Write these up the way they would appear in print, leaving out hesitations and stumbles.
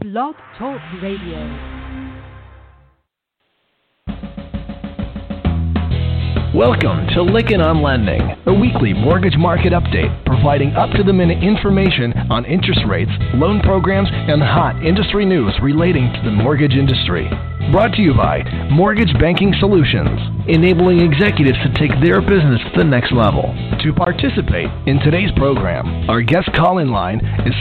Blog Talk Radio. Welcome to Lykken on Lending, a weekly mortgage market update providing up-to-the-minute information on interest rates, loan programs, and hot industry news relating to the mortgage industry. Brought to you by Mortgage Banking Solutions, enabling executives to take their business to the next level. To participate in today's program, our guest call-in line is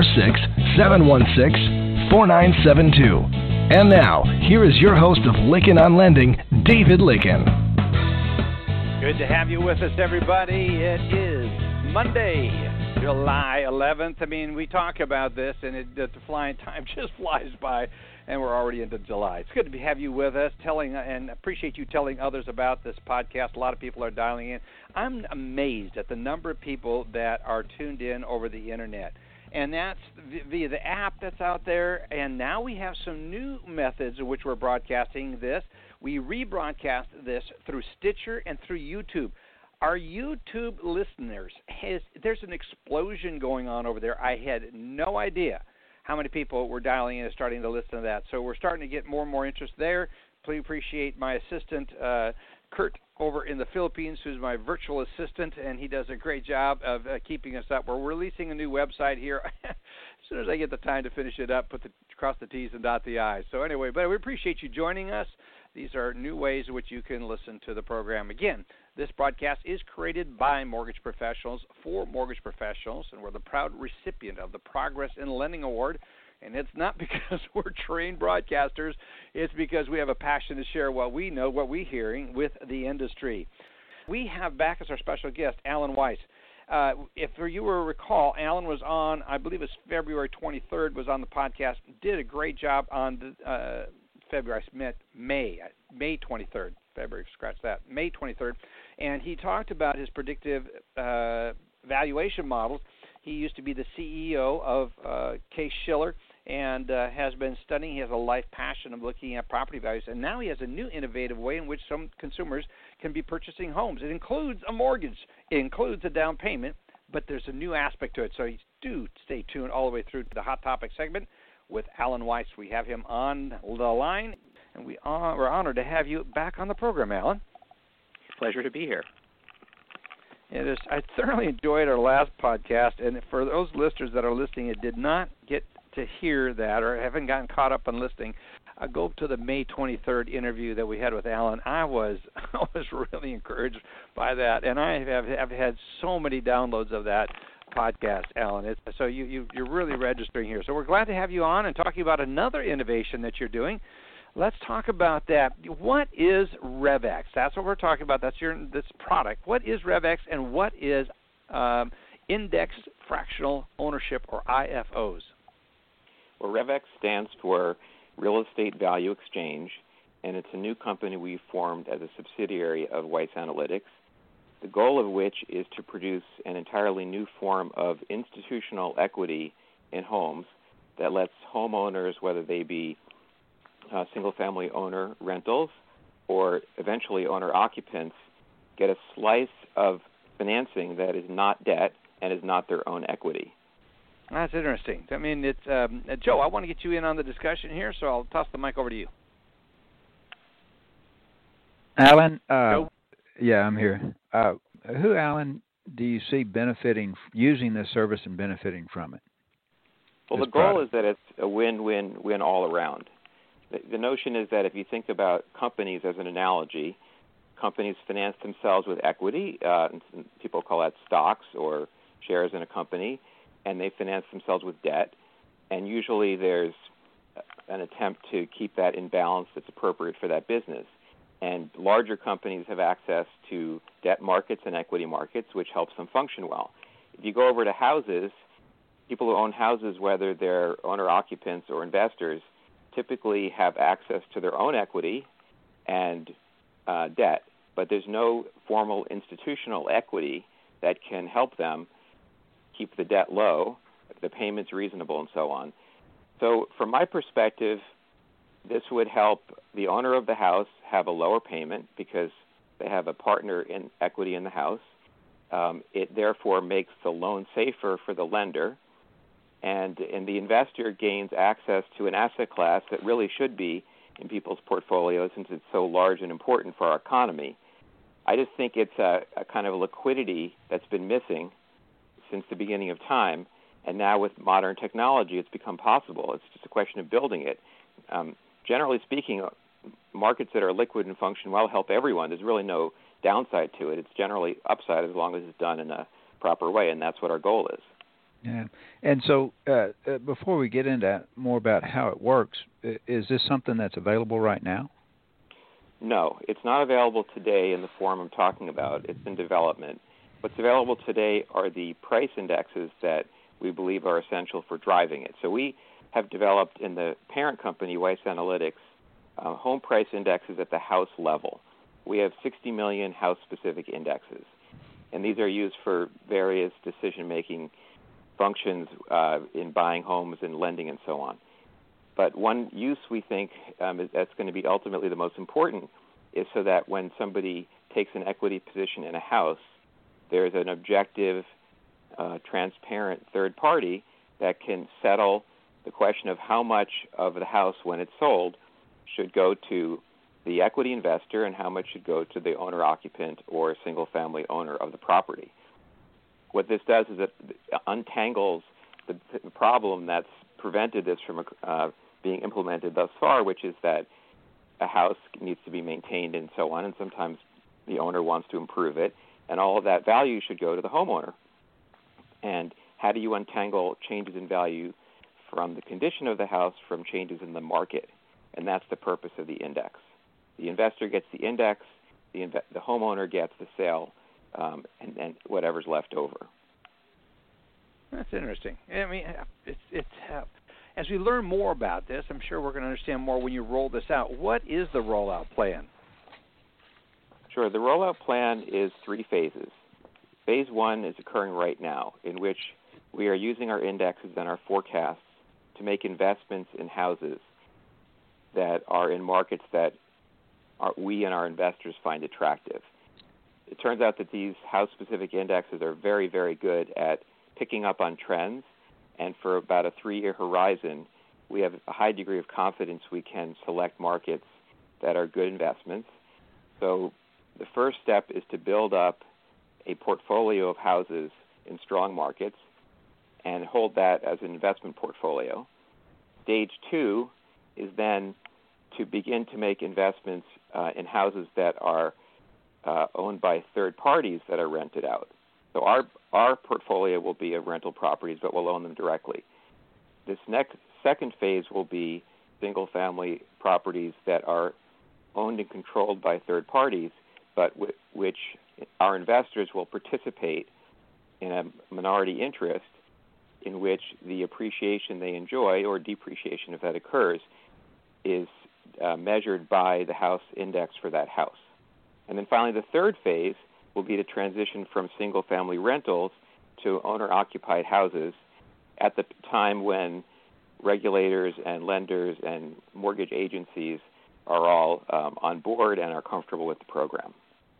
646-716-4972. And now, here is your host of Lykken on Lending, David Lykken. Good to have you with us, everybody. It is Monday, July 11th. I mean, we talk about this, and the flying time just flies by, and we're already into July. It's good to have you with us, and appreciate you telling others about this podcast. A lot of people are dialing in. I'm amazed at the number of people that are tuned in over the Internet. And that's via the app that's out there. And now we have some new methods in which we're broadcasting this. We rebroadcast this through Stitcher and through YouTube. Our YouTube listeners, there's an explosion going on over there. I had no idea how many people were dialing in and starting to listen to that. So we're starting to get more and more interest there. Please appreciate my assistant, Kurt, over in the Philippines, who's my virtual assistant, and he does a great job of keeping us up. We're releasing a new website here. As soon as I get the time to finish it up, cross the T's and dot the I's. So anyway, but we appreciate you joining us. These are new ways in which you can listen to the program. Again, this broadcast is created by mortgage professionals for mortgage professionals, and we're the proud recipient of the Progress in Lending Award. And it's not because we're trained broadcasters. It's because we have a passion to share what we know, what we're hearing with the industry. We have back as our special guest, Alan Weiss. If you will recall, Alan was on, I believe it was February 23rd, was on the podcast, did a great job on May 23rd. February, scratch that, May 23rd. And he talked about his predictive valuation models. He used to be the CEO of Case-Shiller and has been studying. He has a life passion of looking at property values. And now he has a new innovative way in which some consumers can be purchasing homes. It includes a mortgage. It includes a down payment, but there's a new aspect to it. So do stay tuned all the way through to the Hot Topic segment with Alan Weiss. We have him on the line, and we're honored to have you back on the program, Alan. Pleasure to be here. I thoroughly enjoyed our last podcast, and for those listeners that are listening and did not get to hear that or haven't gotten caught up on listening, go to the May 23rd interview that we had with Alan. I was really encouraged by that, and I have had so many downloads of that podcast, Alan. So you're really registering here. So we're glad to have you on and talking about another innovation that you're doing. Let's talk about that. What is RevX? That's what we're talking about. That's this product. What is RevX, and what is Index Fractional Ownership, or IFOs? Well, RevX stands for Real Estate Value Exchange, and it's a new company we formed as a subsidiary of Weiss Analytics, the goal of which is to produce an entirely new form of institutional equity in homes that lets homeowners, whether they be single-family owner rentals or eventually owner-occupants, get a slice of financing that is not debt and is not their own equity. That's interesting. I mean, it's Joe, I want to get you in on the discussion here, so I'll toss the mic over to you. Alan? Joe? Yeah, I'm here. Who, Alan, do you see benefiting, using this service and benefiting from it? Well, the goal is that it's a win-win-win all around. The notion is that if you think about companies as an analogy, companies finance themselves with equity. People call that stocks or shares in a company, and they finance themselves with debt. And usually there's an attempt to keep that in balance that's appropriate for that business. And larger companies have access to debt markets and equity markets, which helps them function well. If you go over to houses, people who own houses, whether they're owner-occupants or investors, typically have access to their own equity and debt, but there's no formal institutional equity that can help them keep the debt low, the payments reasonable, and so on. So from my perspective, this would help the owner of the house have a lower payment because they have a partner in equity in the house. It therefore makes the loan safer for the lender. and the investor gains access to an asset class that really should be in people's portfolios since it's so large and important for our economy. I just think it's a kind of a liquidity that's been missing since the beginning of time, and now with modern technology it's become possible. It's just a question of building it. Generally speaking, markets that are liquid and function well help everyone. There's really no downside to it. It's generally upside as long as it's done in a proper way, and that's what our goal is. Yeah. And so before we get into more about how it works, is this something that's available right now? No, it's not available today in the form I'm talking about. It's in development. What's available today are the price indexes that we believe are essential for driving it. So we have developed in the parent company, Weiss Analytics, home price indexes at the house level. We have 60 million house-specific indexes, and these are used for various decision-making functions in buying homes and lending and so on. But one use we think that's going to be ultimately the most important is so that when somebody takes an equity position in a house, there's an objective, transparent third party that can settle the question of how much of the house, when it's sold, should go to the equity investor and how much should go to the owner-occupant or single-family owner of the property. What this does is it untangles the problem that's prevented this from being implemented thus far, which is that a house needs to be maintained and so on, and sometimes the owner wants to improve it, and all of that value should go to the homeowner. And how do you untangle changes in value from the condition of the house from changes in the market? And that's the purpose of the index. The investor gets the index, the homeowner gets the sale, and then whatever's left over. That's interesting. I mean, it's as we learn more about this, I'm sure we're going to understand more when you roll this out. What is the rollout plan? Sure. The rollout plan is 3 phases. Phase 1 is occurring right now, in which we are using our indexes and our forecasts to make investments in houses that are in markets that we and our investors find attractive. It turns out that these house-specific indexes are very, very good at picking up on trends, and for about a 3-year horizon, we have a high degree of confidence we can select markets that are good investments. So the first step is to build up a portfolio of houses in strong markets and hold that as an investment portfolio. Stage 2 is then to begin to make investments in houses that are owned by third parties that are rented out. So our portfolio will be of rental properties, but we'll own them directly. This second phase will be single-family properties that are owned and controlled by third parties, but which our investors will participate in a minority interest in which the appreciation they enjoy, or depreciation if that occurs, is measured by the house index for that house. And then finally, the third phase will be to transition from single-family rentals to owner-occupied houses at the time when regulators and lenders and mortgage agencies are all on board and are comfortable with the program.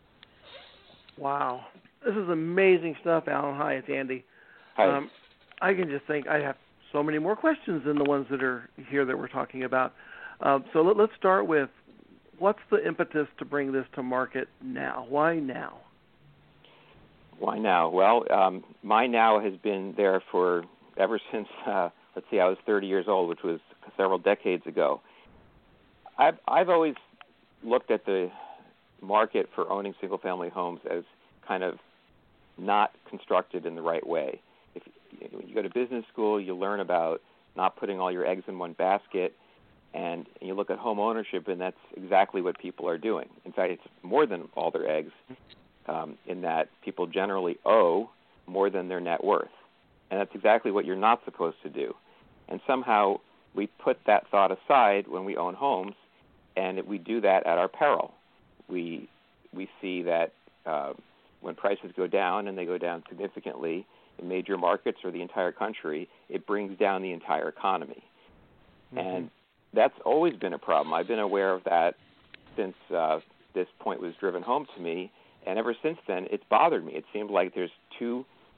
Wow. This is amazing stuff, Alan. Hi, it's Andy. Hi. I can just think I have so many more questions than the ones that are here that we're talking about. So let's start with, what's the impetus to bring this to market now? Why now? Why now? Well, my now has been there for ever since, I was 30 years old, which was several decades ago. I've always looked at the market for owning single-family homes as kind of not constructed in the right way. If you go to business school, you learn about not putting all your eggs in one basket, and you look at home ownership, and that's exactly what people are doing. In fact, it's more than all their eggs, in that people generally owe more than their net worth. And that's exactly what you're not supposed to do. And somehow we put that thought aside when we own homes, and we do that at our peril. We see that when prices go down, and they go down significantly in major markets or the entire country, it brings down the entire economy. Mm-hmm. And that's always been a problem. I've been aware of that since this point was driven home to me, and ever since then, it's bothered me. It seemed like there's too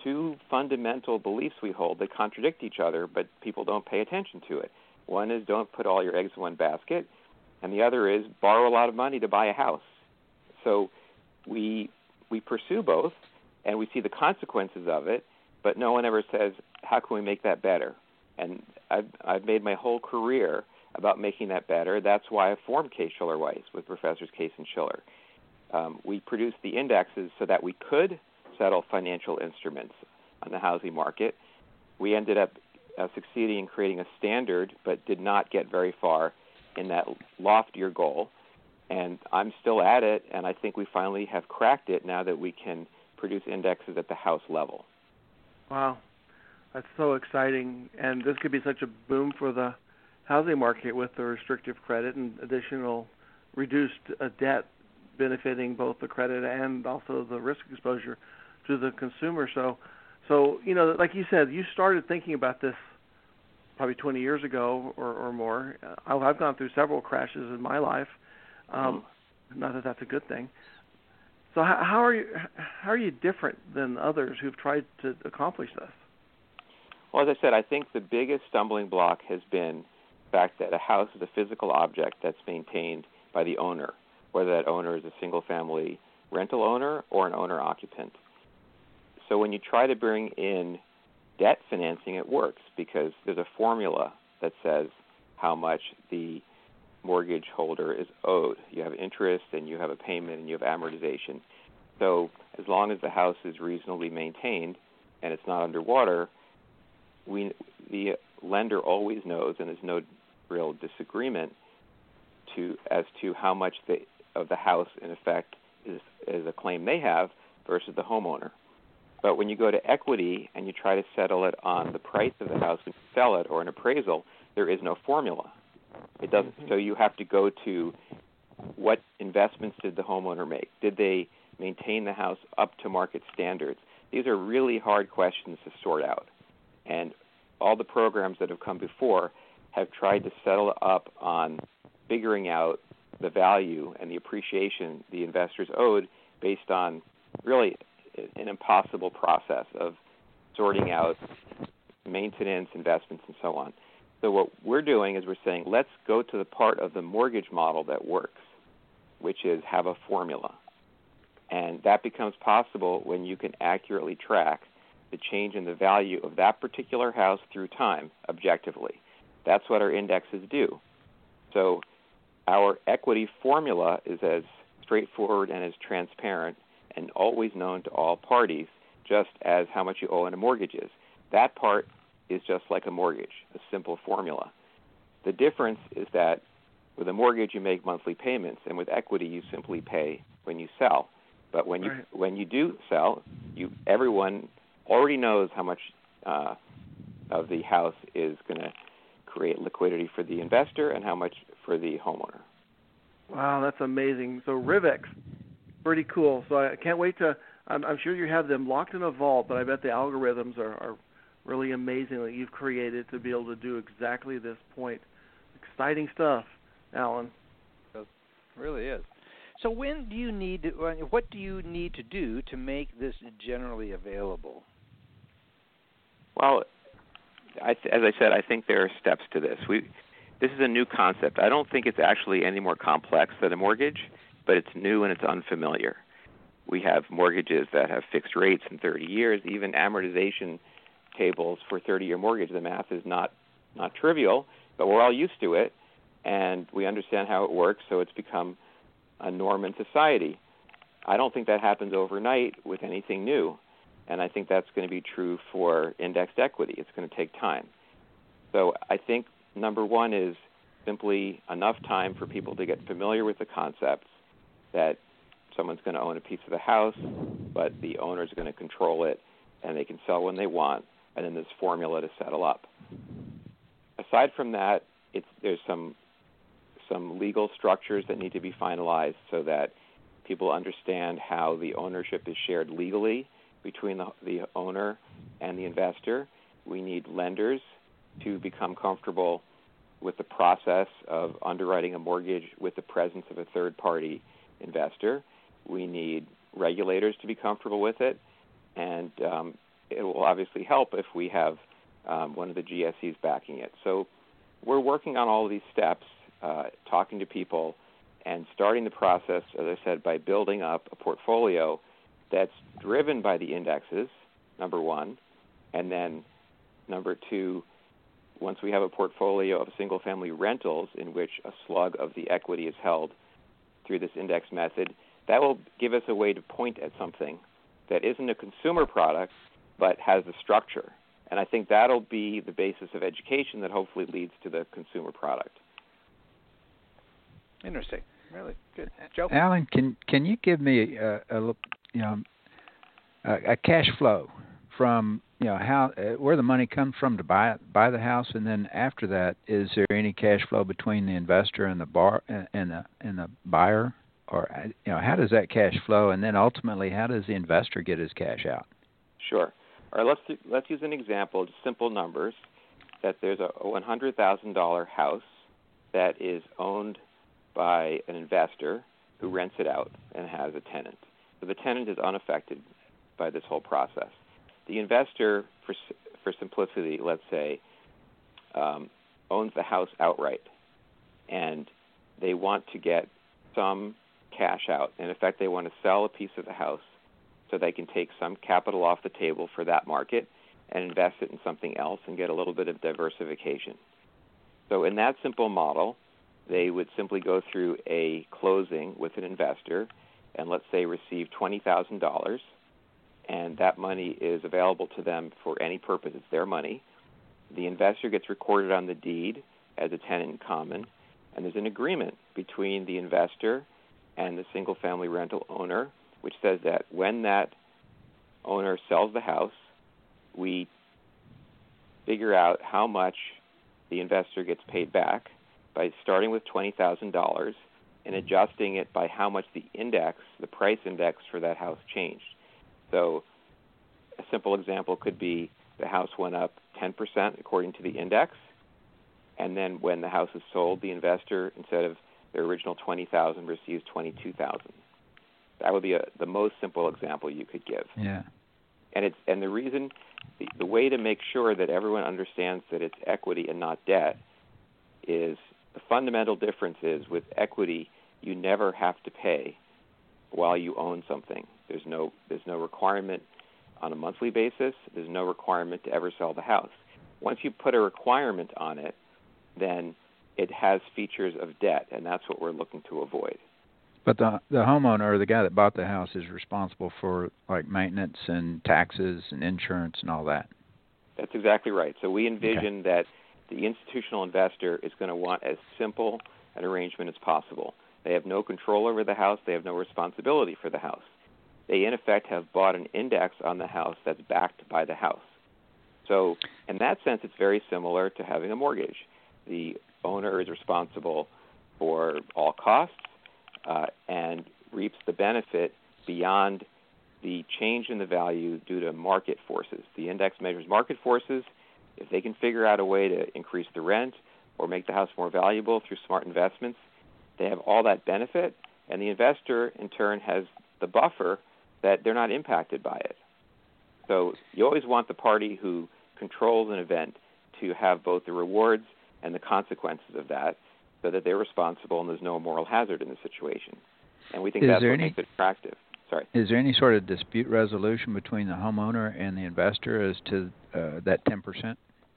two fundamental beliefs we hold that contradict each other, but people don't pay attention to it. One is don't put all your eggs in one basket, and the other is borrow a lot of money to buy a house. So we pursue both, and we see the consequences of it, but no one ever says, how can we make that better? And I've made my whole career about making that better. That's why I formed Case Shiller Weiss with Professors Case and Shiller. We produced the indexes so that we could settle financial instruments on the housing market. We ended up succeeding in creating a standard, but did not get very far in that loftier goal. And I'm still at it, and I think we finally have cracked it now that we can produce indexes at the house level. Wow. That's so exciting. And this could be such a boom for the housing market with the restrictive credit and additional reduced debt benefiting both the credit and also the risk exposure to the consumer. So like you said, you started thinking about this probably 20 years ago or more. I've gone through several crashes in my life. Not that that's a good thing. So how are you different than others who've tried to accomplish this? Well, as I said, I think the biggest stumbling block has been the fact that a house is a physical object that's maintained by the owner, whether that owner is a single-family rental owner or an owner-occupant. So when you try to bring in debt financing, it works because there's a formula that says how much the mortgage holder is owed. You have interest and you have a payment and you have amortization. So as long as the house is reasonably maintained and it's not underwater, the lender always knows, and there's no real disagreement as to how much of the house, in effect, is a claim they have versus the homeowner. But when you go to equity and you try to settle it on the price of the house when you sell it or an appraisal, there is no formula. It doesn't. So you have to go to what investments did the homeowner make? Did they maintain the house up to market standards? These are really hard questions to sort out. And all the programs that have come before have tried to settle up on figuring out the value and the appreciation the investors owed based on really an impossible process of sorting out maintenance, investments, and so on. So what we're doing is we're saying, let's go to the part of the mortgage model that works, which is have a formula. And that becomes possible when you can accurately track the change in the value of that particular house through time, objectively. That's what our indexes do. So our equity formula is as straightforward and as transparent and always known to all parties, just as how much you owe on a mortgage is. That part is just like a mortgage, a simple formula. The difference is that with a mortgage you make monthly payments, and with equity you simply pay when you sell. But when you do sell, everyone already knows how much of the house is going to create liquidity for the investor and how much for the homeowner. Wow, that's amazing. So RIVX, pretty cool. So I can't wait to, I'm sure you have them locked in a vault, but I bet the algorithms are really amazing that you've created to be able to do exactly this point. Exciting stuff, Alan. It really is. So what do you need to do to make this generally available? Well, as I said, I think there are steps to this. This is a new concept. I don't think it's actually any more complex than a mortgage, but it's new and it's unfamiliar. We have mortgages that have fixed rates in 30 years, even amortization tables for 30-year mortgage. The math is not trivial, but we're all used to it, and we understand how it works, so it's become a norm in society. I don't think that happens overnight with anything new, and I think that's going to be true for indexed equity. It's going to take time. So I think number one is simply enough time for people to get familiar with the concepts that someone's going to own a piece of the house, but the owner's going to control it, and they can sell when they want, and then this formula to settle up. Aside from that, there's some legal structures that need to be finalized so that people understand how the ownership is shared legally between the owner and the investor. We need lenders to become comfortable with the process of underwriting a mortgage with the presence of a third-party investor. We need regulators to be comfortable with it. And it will obviously help if we have one of the GSEs backing it. So we're working on all of these steps, talking to people, and starting the process, as I said, by building up a portfolio that's driven by the indexes, number one, and then number two, once we have a portfolio of single-family rentals in which a slug of the equity is held through this index method, that will give us a way to point at something that isn't a consumer product but has the structure. And I think that'll be the basis of education that hopefully leads to the consumer product. Interesting. Really good. Joe? Alan, can you give me a cash flow from how where the money comes from to buy the house, and then after that, is there any cash flow between the investor and the buyer, or how does that cash flow, and then ultimately how does the investor get his cash out? Sure. All right. Let's use an example, just simple numbers. That there's a $100,000 house that is owned by an investor who rents it out and has a tenant. So the tenant is unaffected by this whole process. The investor, for simplicity, let's say, owns the house outright, and they want to get some cash out. In effect, they want to sell a piece of the house so they can take some capital off the table for that market and invest it in something else and get a little bit of diversification. So in that simple model, they would simply go through a closing with an investor and, let's say, receive $20,000, and that money is available to them for any purpose. It's their money. The investor gets recorded on the deed as a tenant in common, and there's an agreement between the investor and the single-family rental owner, which says that when that owner sells the house, we figure out how much the investor gets paid back by starting with $20,000 and adjusting it by how much the index, the price index for that house changed. So a simple example could be the house went up 10% according to the index, and then when the house is sold, the investor, instead of their original $20,000, receives $22,000. That would be the most simple example you could give. Yeah. And the reason, the way to make sure that everyone understands that it's equity and not debt is the fundamental difference is with equity, you never have to pay while you own something. There's no requirement on a monthly basis. There's no requirement to ever sell the house. Once you put a requirement on it, then it has features of debt, and that's what we're looking to avoid. But the homeowner or the guy that bought the house is responsible for like maintenance and taxes and insurance and all that. That's exactly right. So we envision that the institutional investor is going to want as simple an arrangement as possible. They have no control over the house. They have no responsibility for the house. They, in effect, have bought an index on the house that's backed by the house. So in that sense, it's very similar to having a mortgage. The owner is responsible for all costs and reaps the benefit beyond the change in the value due to market forces. The index measures market forces. If they can figure out a way to increase the rent or make the house more valuable through smart investments, they have all that benefit, and the investor, in turn, has the buffer that they're not impacted by it. So you always want the party who controls an event to have both the rewards and the consequences of that so that they're responsible and there's no moral hazard in the situation. And we think that's what makes it attractive. Sorry. Is there any sort of dispute resolution between the homeowner and the investor as to that 10%?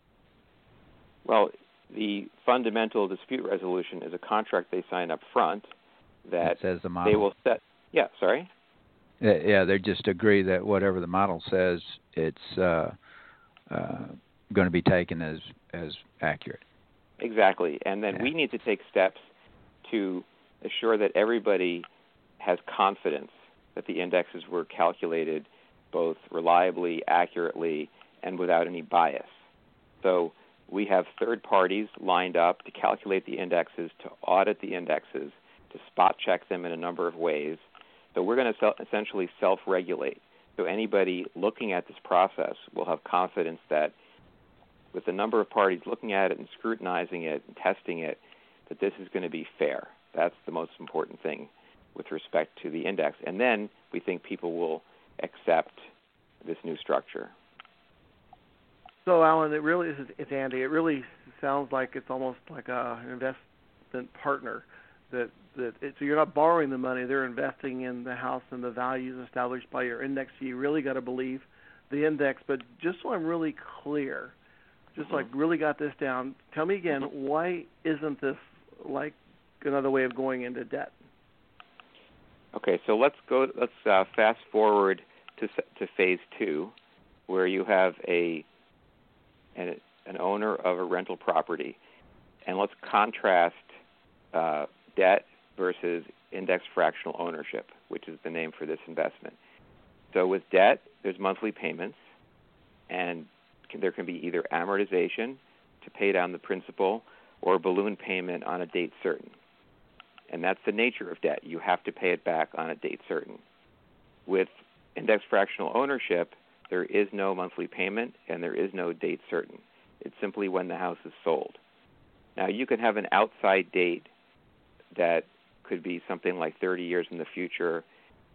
Well, the fundamental dispute resolution is a contract they sign up front that says the model. They will set. Yeah, sorry. Yeah, they just agree that whatever the model says, it's going to be taken as accurate. Exactly, and then we need to take steps to assure that everybody has confidence that the indexes were calculated both reliably, accurately, and without any bias. So we have third parties lined up to calculate the indexes, to audit the indexes, to spot check them in a number of ways. So we're going to essentially self-regulate. So anybody looking at this process will have confidence that with the number of parties looking at it and scrutinizing it and testing it, that this is going to be fair. That's the most important thing with respect to the index. And then we think people will accept this new structure. So, Alan, it's Andy. It really sounds like it's almost like an investment partner. So you're not borrowing the money; they're investing in the house and the values established by your index. So you really got to believe the index. But just so I'm really clear, just like really got this down, tell me again, why isn't this like another way of going into debt? Okay, so let's fast forward to phase 2, where you have an owner of a rental property, and let's contrast debt versus index fractional ownership, which is the name for this investment. So with debt, there's monthly payments, and there can be either amortization to pay down the principal or a balloon payment on a date certain. And that's the nature of debt. You have to pay it back on a date certain. With index fractional ownership, there is no monthly payment and there is no date certain. It's simply when the house is sold. Now, you can have an outside date that could be something like 30 years in the future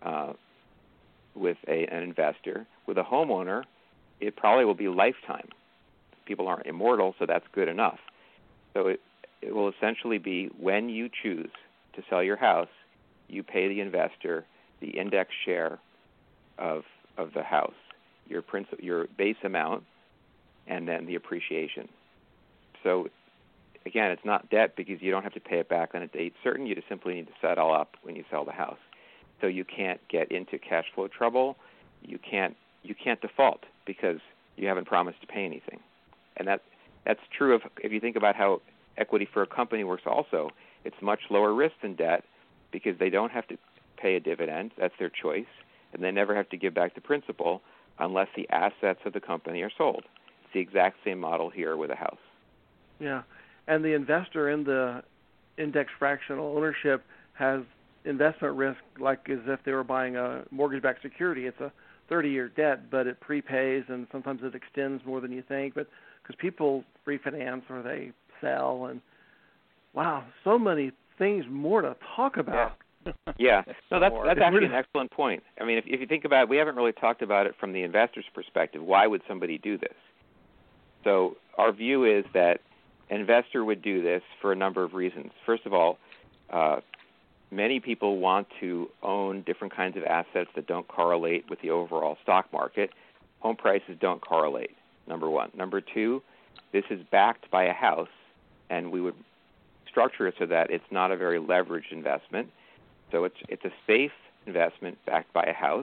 with an investor. With a homeowner, it probably will be lifetime. People aren't immortal, so that's good enough. So it will essentially be when you choose to sell your house, you pay the investor the index share of the house, your base amount, and then the appreciation. So again, it's not debt because you don't have to pay it back on a date certain. You just simply need to settle up when you sell the house. So you can't get into cash flow trouble. You can't default because you haven't promised to pay anything. And that's true if you think about how equity for a company works also. It's much lower risk than debt because they don't have to pay a dividend. That's their choice. And they never have to give back the principal unless the assets of the company are sold. It's the exact same model here with a house. Yeah. And the investor in the index fractional ownership has investment risk like as if they were buying a mortgage-backed security. It's a 30-year debt, but it prepays and sometimes it extends more than you think. But because people refinance or they sell, and wow, so many things more to talk about. Yeah. No, that's actually an excellent point. I mean, if you think about it, we haven't really talked about it from the investor's perspective. Why would somebody do this? So our view is that an investor would do this for a number of reasons. First of all, many people want to own different kinds of assets that don't correlate with the overall stock market. Home prices don't correlate, number one. Number two, this is backed by a house, and we would structure it so that it's not a very leveraged investment. So it's a safe investment backed by a house.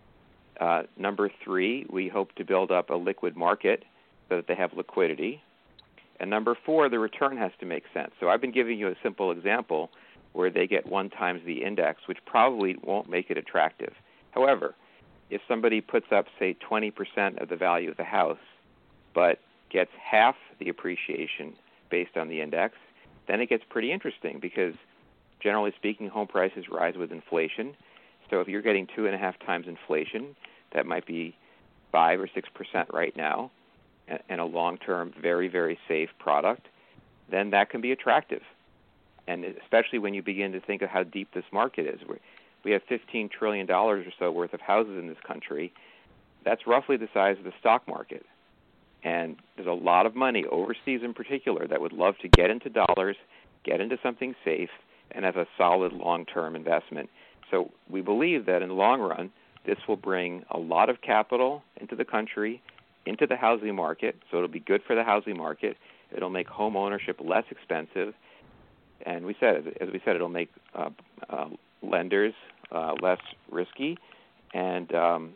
Number three, we hope to build up a liquid market so that they have liquidity. And number four, the return has to make sense. So I've been giving you a simple example where they get 1 times the index, which probably won't make it attractive. However, if somebody puts up, say, 20% of the value of the house, but gets half the appreciation based on the index, then it gets pretty interesting because, generally speaking, home prices rise with inflation. So if you're getting 2.5 times inflation, that might be 5 or 6% right now, and a long-term, very, very safe product, then that can be attractive. And especially when you begin to think of how deep this market is. We have $15 trillion or so worth of houses in this country. That's roughly the size of the stock market. And there's a lot of money, overseas in particular, that would love to get into dollars, get into something safe, and have a solid long-term investment. So we believe that in the long run, this will bring a lot of capital into the country, into the housing market, so it'll be good for the housing market. It'll make home ownership less expensive. And as we said, it'll make lenders less risky. And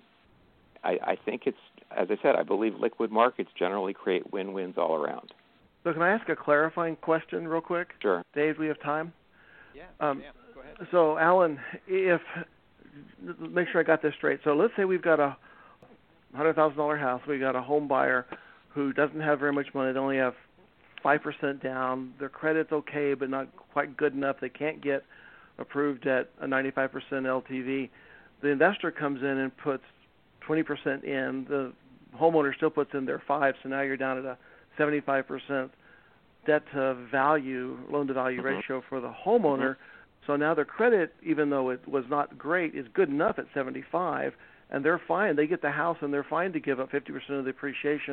I think it's, as I said, I believe liquid markets generally create win-wins all around. So can I ask a clarifying question real quick? Sure. Dave, we have time? Yeah, go ahead. So, Alan, make sure I got this straight. So let's say we've got a $100,000 house. We got a home buyer who doesn't have very much money. They only have 5% down. Their credit's okay, but not quite good enough. They can't get approved at a 95% LTV. The investor comes in and puts 20% in. The homeowner still puts in their 5%, so now you're down at a 75% debt-to-value, loan-to-value ratio for the homeowner. So now their credit, even though it was not great, is good enough at 75%, and they're fine. They get the house, and they're fine to give up 50% of the appreciation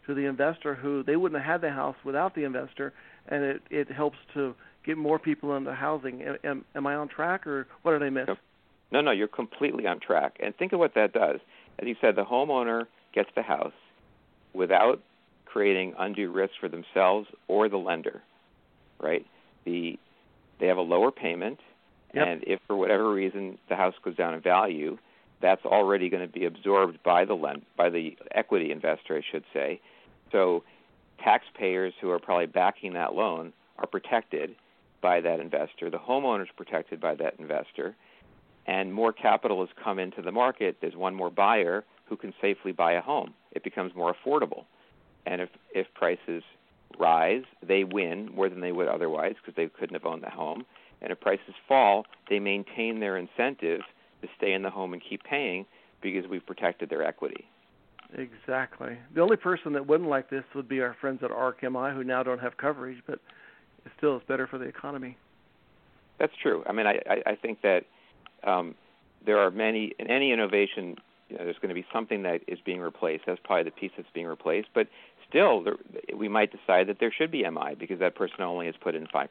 to the investor who they wouldn't have had the house without the investor, and it helps to get more people into housing. Am I on track, or what did I miss? No, you're completely on track. And think of what that does. As you said, the homeowner gets the house without creating undue risk for themselves or the lender, right? They have a lower payment, and if for whatever reason the house goes down in value, that's already going to be absorbed by the equity investor, I should say. So taxpayers who are probably backing that loan are protected by that investor. The homeowner is protected by that investor. And more capital has come into the market. There's one more buyer who can safely buy a home. It becomes more affordable. And if prices rise, they win more than they would otherwise because they couldn't have owned the home. And if prices fall, they maintain their incentive to stay in the home and keep paying because we've protected their equity. Exactly. The only person that wouldn't like this would be our friends at ARC MI, who now don't have coverage, but it still is better for the economy. That's true. I mean, I think that there are many, in any innovation, there's going to be something that is being replaced. That's probably the piece that's being replaced. But still, we might decide that there should be MI because that person only has put in 5%.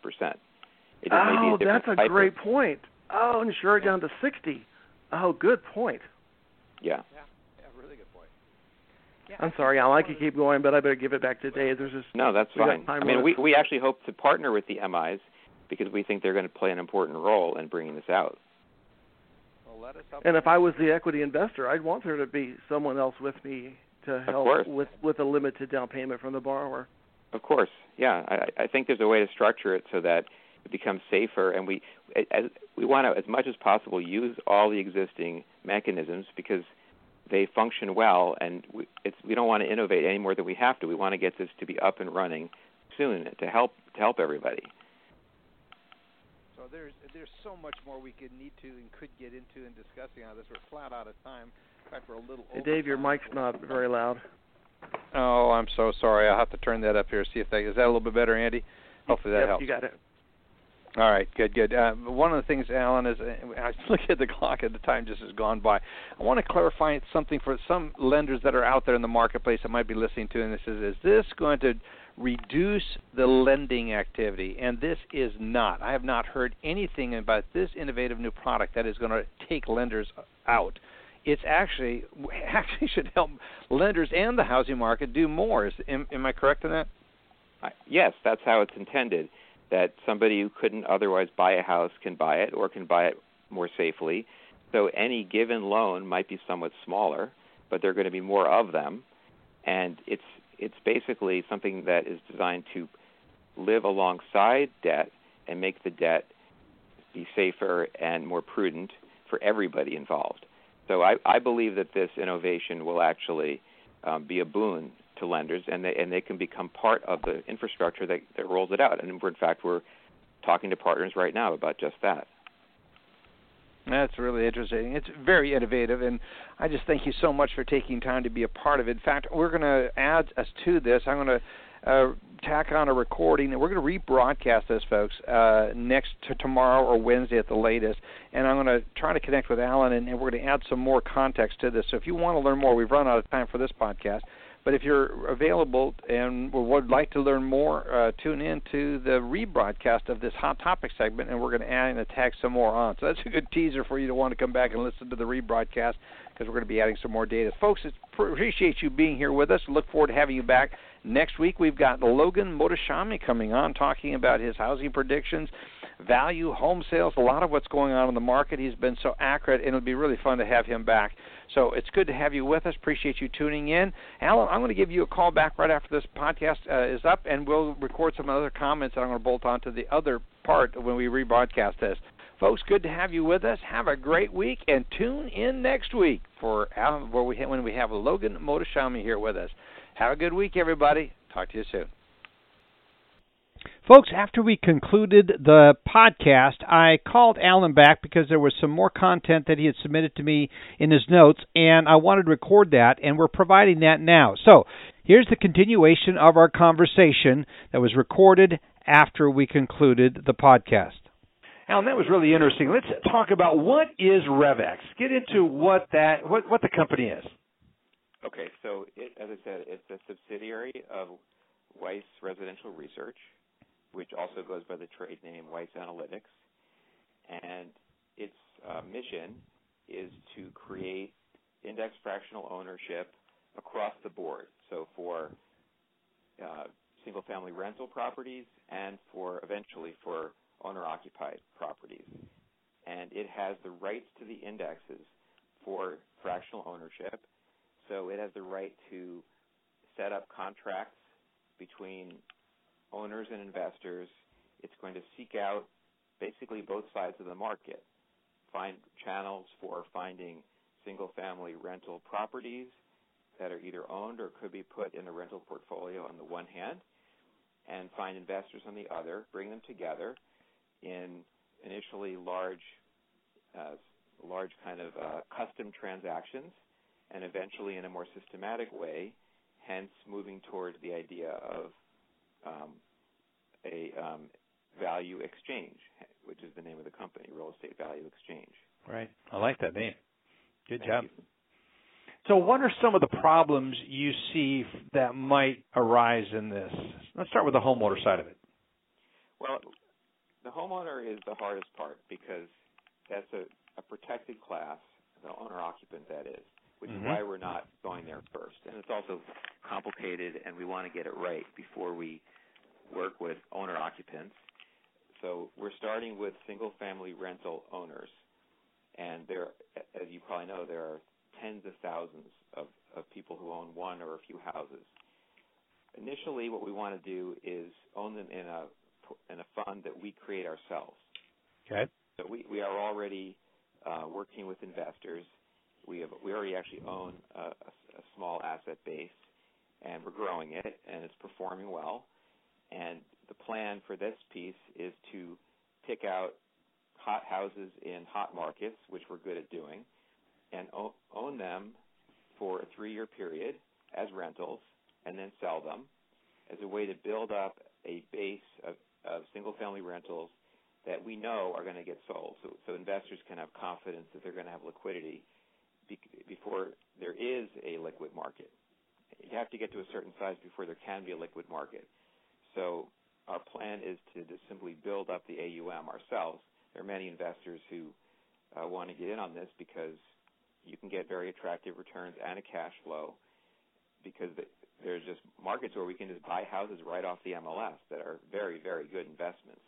That's a great point. Oh, insure it down to 60. Oh, good point. Yeah, really good point. Yeah, I'm sorry, Al, I could keep going, but I better give it back to Dave. No, that's fine. I mean, we actually hope to partner with the MIs because we think they're going to play an important role in bringing this out. And if I was the equity investor, I'd want there to be someone else with me to help with a limited down payment from the borrower. Of course, yeah. I think there's a way to structure it so that it becomes safer, and we want to, as much as possible, use all the existing mechanisms because they function well, and we don't want to innovate any more than we have to. We want to get this to be up and running soon to help everybody. So there's so much more we could need to and could get into in discussing on this. We're flat out of time. In fact, we're a little over. Hey, Dave, your mic's not very loud. Oh, I'm so sorry. I'll have to turn that up here. See if is that a little bit better, Andy? Hopefully that helps. You got it. All right, good. One of the things, Alan, is I look at the clock and the time just has gone by. I want to clarify something for some lenders that are out there in the marketplace that might be listening to, and this is this going to reduce the lending activity? And this is not. I have not heard anything about this innovative new product that is going to take lenders out. It's actually should help lenders and the housing market do more. Am I correct in that? Yes, that's how it's intended, that somebody who couldn't otherwise buy a house can buy it or can buy it more safely. So any given loan might be somewhat smaller, but there are going to be more of them. And it's basically something that is designed to live alongside debt and make the debt be safer and more prudent for everybody involved. So I believe that this innovation will actually be a boon to lenders, and they can become part of the infrastructure that rolls it out. And in fact, we're talking to partners right now about just that. That's really interesting. It's very innovative, and I just thank you so much for taking time to be a part of it. In fact, we're going to add us to this. I'm going to tack on a recording, and we're going to rebroadcast this, folks, next to tomorrow or Wednesday at the latest. And I'm going to try to connect with Alan, and we're going to add some more context to this. So if you want to learn more, we've run out of time for this podcast. But if you're available and would like to learn more, tune in to the rebroadcast of this Hot Topic segment, and we're going to add and tag some more on. So that's a good teaser for you to want to come back and listen to the rebroadcast because we're going to be adding some more data. Folks, appreciate you being here with us. Look forward to having you back. Next week, we've got Logan Mohtashami coming on, talking about his housing predictions, value, home sales, a lot of what's going on in the market. He's been so accurate, and it'll be really fun to have him back. So it's good to have you with us. Appreciate you tuning in. Alan, I'm going to give you a call back right after this podcast is up, and we'll record some other comments that I'm going to bolt on to the other part when we rebroadcast this. Folks, good to have you with us. Have a great week, and tune in next week for Alan, when we have Logan Mohtashami here with us. Have a good week, everybody. Talk to you soon. Folks, after we concluded the podcast, I called Alan back because there was some more content that he had submitted to me in his notes, and I wanted to record that, and we're providing that now. So here's the continuation of our conversation that was recorded after we concluded the podcast. Alan, that was really interesting. Let's talk about what is RevX. Get into what the company is. Okay, so as I said, it's a subsidiary of Weiss Residential Research, which also goes by the trade name Weiss Analytics, and its mission is to create index fractional ownership across the board. So for single-family rental properties and eventually for owner-occupied properties. And it has the rights to the indexes for fractional ownership. So it has the right to set up contracts between owners and investors. It's going to seek out basically both sides of the market, find channels for finding single-family rental properties that are either owned or could be put in a rental portfolio on the one hand, and find investors on the other, bring them together in initially large kind of custom transactions, and eventually in a more systematic way, hence moving towards the idea of a value exchange, which is the name of the company, Real Estate Value Exchange. Right. I like that name. Good Thank job. you. So what are some of the problems you see that might arise in this? Let's start with the homeowner side of it. Well, the homeowner is the hardest part because that's a protected class, the owner-occupant that is, which is why we're not going there first. And it's also complicated, and we want to get it right before we work with owner-occupants. So we're starting with single-family rental owners. And there, as you probably know, there are tens of thousands of people who own one or a few houses. Initially, what we want to do is own them in a fund that we create ourselves. Okay. So we are already working with investors. We already actually own a small asset base, and we're growing it, and it's performing well. And the plan for this piece is to pick out hot houses in hot markets, which we're good at doing, and own them for a 3-year period as rentals, and then sell them as a way to build up a base of single-family rentals that we know are going to get sold. So investors can have confidence that they're going to have liquidity before there is a liquid market. You have to get to a certain size before there can be a liquid market. So our plan is to just simply build up the AUM ourselves. There are many investors who want to get in on this because you can get very attractive returns and a cash flow because there's just markets where we can just buy houses right off the MLS that are very, very good investments.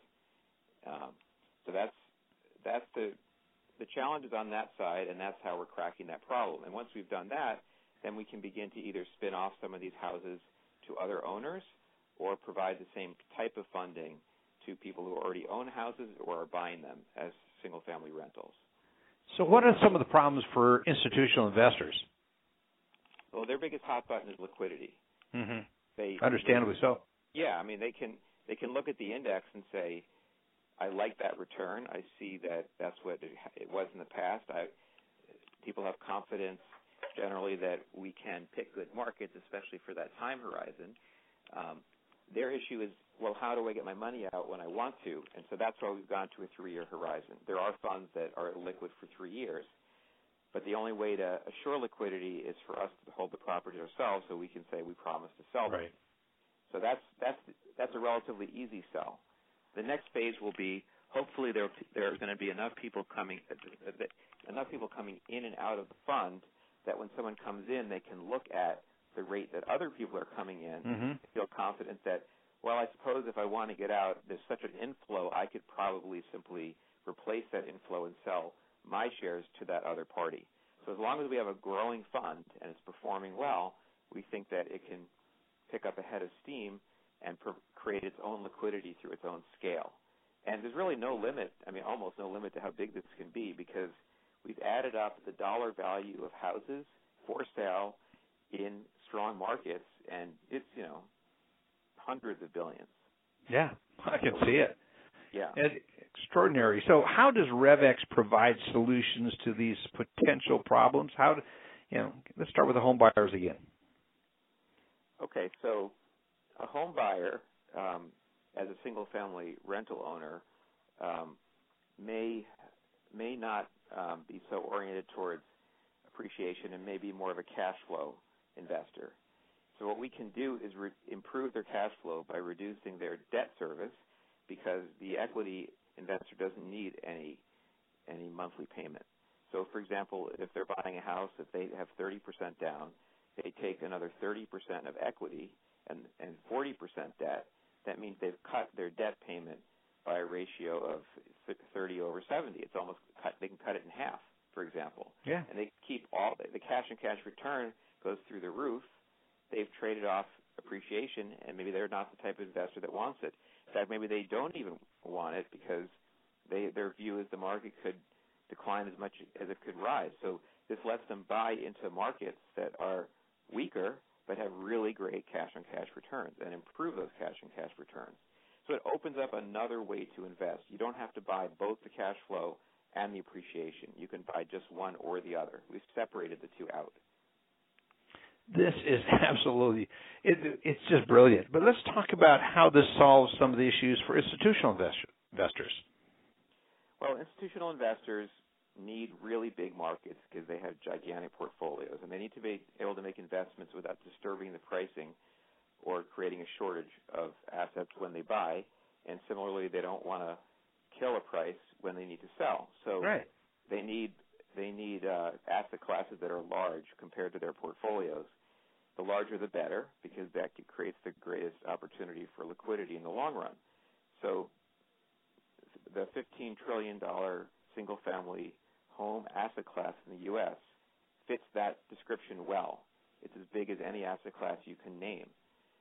So that's the challenge is on that side, and that's how we're cracking that problem. And once we've done that, then we can begin to either spin off some of these houses to other owners or provide the same type of funding to people who already own houses or are buying them as single-family rentals. So what are some of the problems for institutional investors? Well, their biggest hot button is liquidity. Understandably so. Yeah, I mean, they can look at the index and say, I like that return. I see that that's what it was in the past. People have confidence generally that we can pick good markets, especially for that time horizon. Their issue is, well, how do I get my money out when I want to? And so that's why we've gone to a 3-year horizon. There are funds that are liquid for 3 years, but the only way to assure liquidity is for us to hold the property ourselves so we can say we promise to sell them. Right. So that's a relatively easy sell. The next phase will be hopefully there are going to be enough people coming in and out of the fund that when someone comes in, they can look at the rate that other people are coming in and feel confident that, well, I suppose if I want to get out, there's such an inflow, I could probably simply replace that inflow and sell my shares to that other party. So as long as we have a growing fund and it's performing well, we think that it can pick up a head of steam and create its own liquidity through its own scale. And there's really no limit, almost no limit to how big this can be because we've added up the dollar value of houses for sale in strong markets, and it's, hundreds of billions. Yeah, I can see it. Yeah. It's extraordinary. So how does RevX provide solutions to these potential problems? Let's start with the home buyers again. Okay, so a home buyer, as a single-family rental owner, may not be so oriented towards appreciation and may be more of a cash flow investor. So what we can do is improve their cash flow by reducing their debt service, because the equity investor doesn't need any monthly payment. So, for example, if they're buying a house, if they have 30% down, they take another 30% of equity and 40% debt. That means they've cut their debt payment by a ratio of 30/70. It's almost cut. They can cut it in half, for example. Yeah. And they keep all the cash-on-cash return goes through the roof. They've traded off appreciation, and maybe they're not the type of investor that wants it. In fact, maybe they don't even want it because their view is the market could decline as much as it could rise. So this lets them buy into markets that are weaker but have really great cash-on-cash returns and improve those cash-on-cash returns. So it opens up another way to invest. You don't have to buy both the cash flow and the appreciation. You can buy just one or the other. We've separated the two out. This is absolutely, it's just brilliant. But let's talk about how this solves some of the issues for institutional investors. Well, institutional investors need really big markets because they have gigantic portfolios, and they need to be able to make investments without disturbing the pricing or creating a shortage of assets when they buy. And similarly, they don't want to kill a price when they need to sell. So they need asset classes that are large compared to their portfolios. The larger the better, because that creates the greatest opportunity for liquidity in the long run. So the $15 trillion single-family home asset class in the U.S. fits that description well. It's as big as any asset class you can name.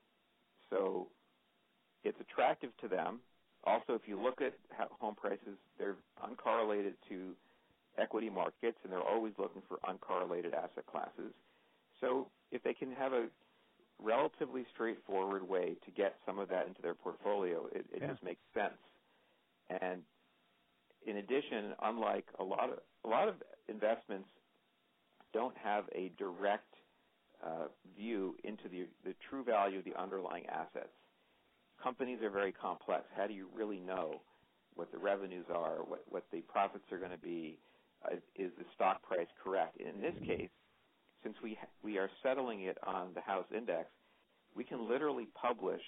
So it's attractive to them. Also, if you look at home prices, they're uncorrelated to equity markets, and they're always looking for uncorrelated asset classes. So if they can have a relatively straightforward way to get some of that into their portfolio, it just makes sense. And in addition, unlike a lot of investments don't have a direct view into the true value of the underlying assets. Companies are very complex. How do you really know what the revenues are, what the profits are going to be? Is the stock price correct? In this case, since we are settling it on the house index, we can literally publish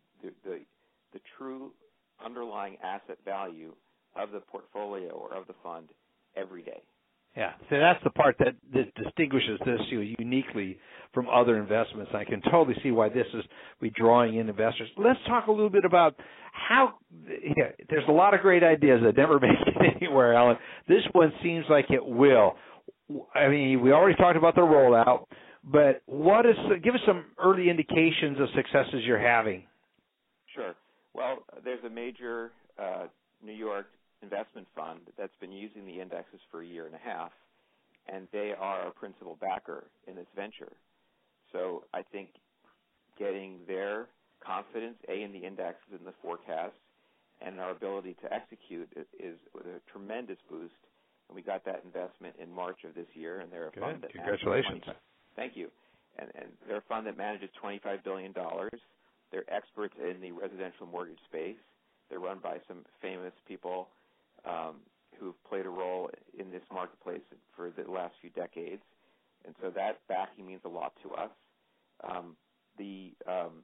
the true underlying asset value of the portfolio or of the fund every day. Yeah, so that's the part that distinguishes this uniquely from other investments. I can totally see why this is drawing in investors. Let's talk a little bit about how. Yeah, there's a lot of great ideas that never make it anywhere, Alan. This one seems like it will. I mean, we already talked about the rollout, but give us some early indications of successes you're having. Sure. Well, there's a major New York investment fund that's been using the indexes for a year and a half, and they are a principal backer in this venture. So I think getting their confidence, in the indexes and the forecasts, and our ability to execute is a tremendous boost. And we got that investment in March of this year, and they're a fund that congratulations. Thank you. And they're a fund that manages $25 billion. They're experts in the residential mortgage space. They're run by some famous people who've played a role in this marketplace for the last few decades. And so that backing means a lot to us. The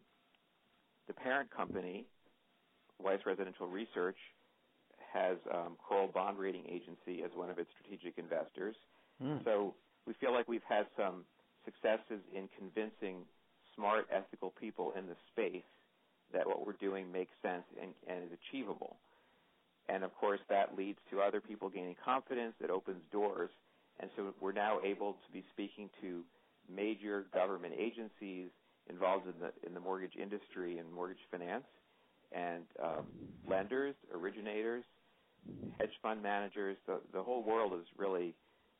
parent company, Weiss Residential Research, has Kroll Bond Rating Agency as one of its strategic investors. So we feel like we've had some successes in convincing smart, ethical people in the space that what we're doing makes sense and is achievable. And, of course, that leads to other people gaining confidence. That opens doors. And so we're now able to be speaking to major government agencies involved in the mortgage industry and mortgage finance, and lenders, originators, hedge fund managers. The whole world is really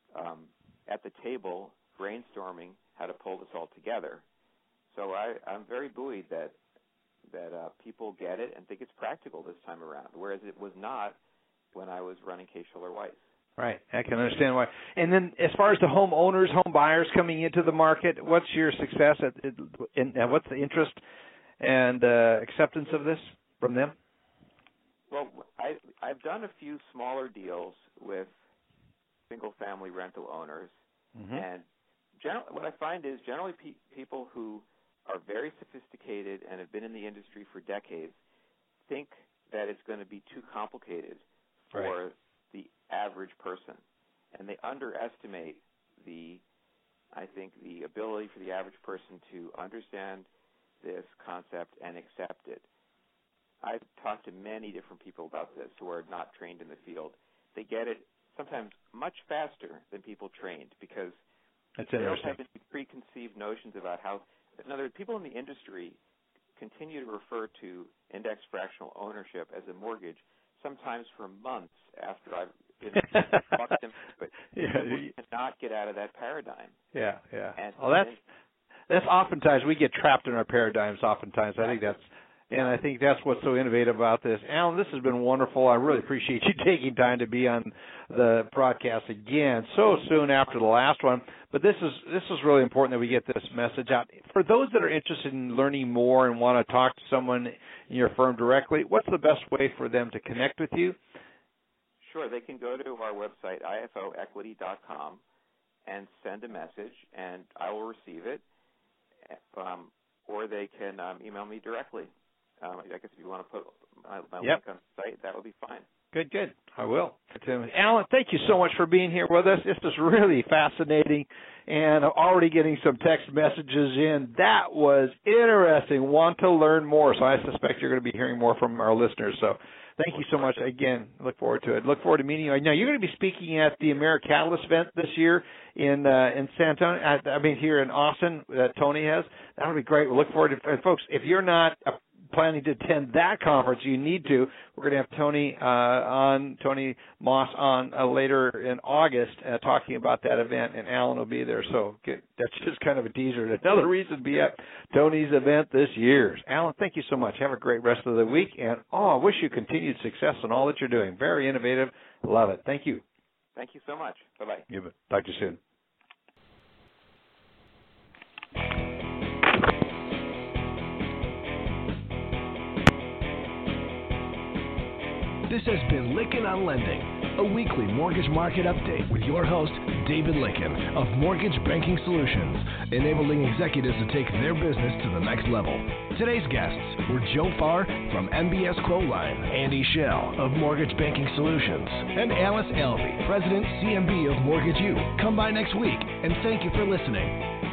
at the table brainstorming how to pull this all together. So I'm very buoyed that people get it and think it's practical this time around, whereas it was not when I was running Case-Shiller Weiss. Right. I can understand why. And then as far as the homeowners, home buyers coming into the market, what's your success and what's the interest and acceptance of this from them? Well, I've done a few smaller deals with single-family rental owners, and what I find is generally people who are very sophisticated and have been in the industry for decades think that it's going to be too complicated for the average person, and they underestimate the ability for the average person to understand this concept and accept it. I've talked to many different people about this who are not trained in the field. They get it sometimes much faster than people trained because they don't have any preconceived notions about how. In other words, people in the industry continue to refer to index fractional ownership as a mortgage, sometimes for months after I've been talking to them. But people cannot get out of that paradigm. Yeah. That's oftentimes we get trapped in our paradigms. Oftentimes, I think that's what's so innovative about this. Alan, this has been wonderful. I really appreciate you taking time to be on the broadcast again so soon after the last one. But this is really important that we get this message out. For those that are interested in learning more and want to talk to someone in your firm directly, what's the best way for them to connect with you? Sure. They can go to our website, ifoequity.com, and send a message, and I will receive it. Or they can email me directly. I guess if you want to put my link on the site, that would be fine. Good. I will. Alan, thank you so much for being here with us. This is really fascinating, and I'm already getting some text messages in. That was interesting. Want to learn more, so I suspect you're going to be hearing more from our listeners. So thank you so much again. Look forward to it. Look forward to meeting you. Now, you're going to be speaking at the AmeriCatalyst event this year in San Antonio. Here in Austin that Tony has. That'll be great. We'll look forward to it. Folks, if you're not planning to attend that conference, you need to. We're going to have Tony Moss on later in August talking about that event, and Alan will be there. So that's just kind of a teaser. Another reason to be at Tony's event this year. Alan, thank you so much. Have a great rest of the week, and I wish you continued success in all that you're doing. Very innovative. Love it. Thank you. Thank you so much. Bye-bye. You bet. Talk to you soon. This has been Lykken on Lending, a weekly mortgage market update with your host, David Lykken of Mortgage Banking Solutions, enabling executives to take their business to the next level. Today's guests were Joe Farr from MBS Quoteline, Andy Schell of Mortgage Banking Solutions, and Alice Alvey, President, CMB of Mortgage U. Come by next week, and thank you for listening.